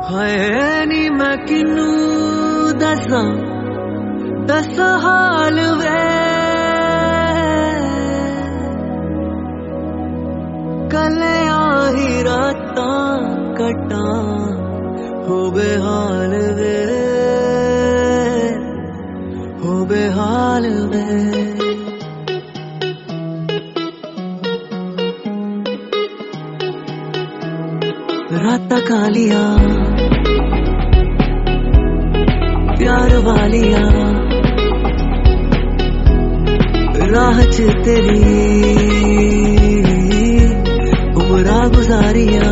हाय नी मैं किनू दस हाल वे कलिया ही रातां कटा हो बेहाल वे हो बेहाल वे। रातां कालिया प्यार वालिया राह च तेरी उमरा गुजारिया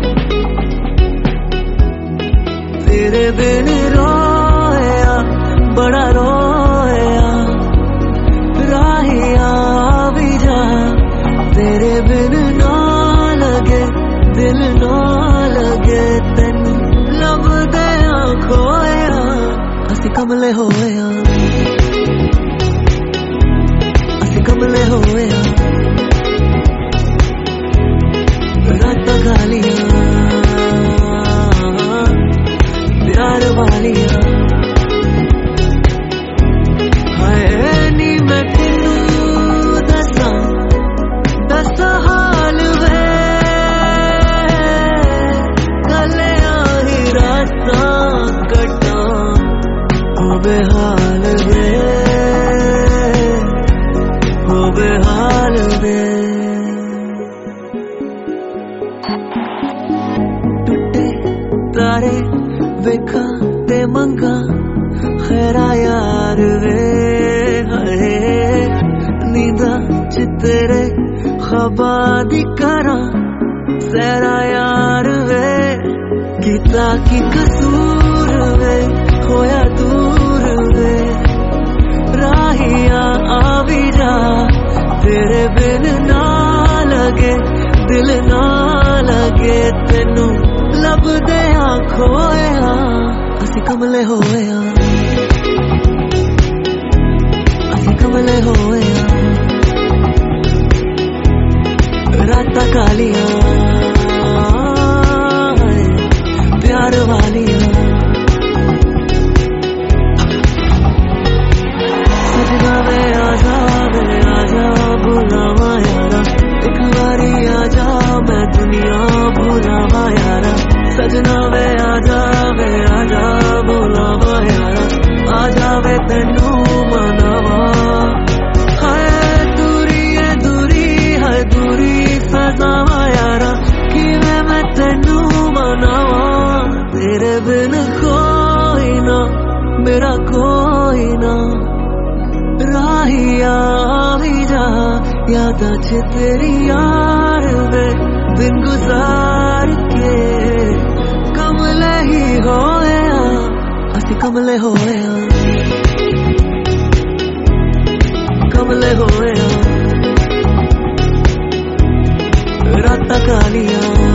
तेरे बिन रोया बड़ा रोया राहिया भी जा तेरे बिन ना लगे दिल ना लगे तेन लभदे खोया असी कमले होया असी कमले होया रातां कालिया प्यार वालिया हाय नी मैं तेनू दस हाल वे कलिया ही रातां कटा हो बेहाल वे हो बेहाल वे। टुटे तारे वेखा ते मंगा खैरा यार वे हाय नींदा च तेरे ख्वाबा दी करा सैरा यार वे किता की कसूर वे होया दूर वे राहिया आ भी जा तेरे बिन ना लगे दिल ना लगे तेनू लभदे खोया असी कमले होया असी कमले होया रातां कालिया प्यार वालिया सजना वे आजा बुलावा यारा एक बारी आजा मैं दुनिया भुलावा यारा सजना वे आजा बुलावा यारा आजा वे तेनू मनावा हाय दूरी है दूरी सजावा यारा किवें मैं तेनू मनावा तेरे बिन कोई ना मेरा कोई ना राहिया भी जा यादा च तेरी यार वे दिन गुजार के कमले ही होया असी कमले होया कमले होया रातां कालिया